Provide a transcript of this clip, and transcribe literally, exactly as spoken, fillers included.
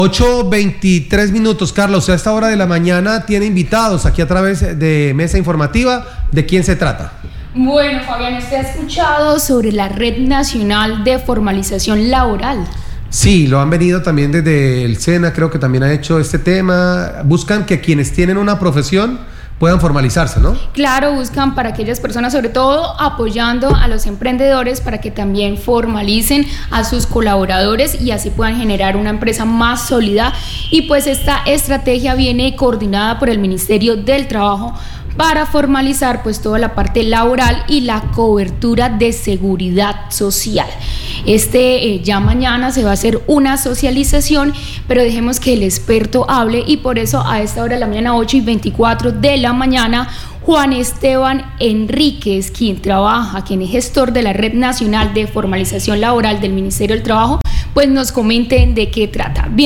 ocho veintitrés minutos, Carlos, a esta hora de la mañana tiene invitados aquí a través de Mesa Informativa. ¿De quién se trata? Bueno, Fabián, ¿usted ha escuchado sobre la Red Nacional de Formalización Laboral? Sí, lo han venido también desde el SENA, creo que también ha hecho este tema. Buscan que quienes tienen una profesión puedan formalizarse, ¿no? Claro, buscan para aquellas personas, sobre todo apoyando a los emprendedores para que también formalicen a sus colaboradores y así puedan generar una empresa más sólida. Y pues esta estrategia viene coordinada por el Ministerio del Trabajo para formalizar pues toda la parte laboral y la cobertura de seguridad social. Este eh, ya mañana se va a hacer una socialización, pero dejemos que el experto hable y por eso a esta hora de la mañana, ocho y veinticuatro de la mañana, Juan Esteban Enríquez, quien trabaja, quien es gestor de la Red Nacional de Formalización Laboral del Ministerio del Trabajo, pues nos comenten de qué trata. Bien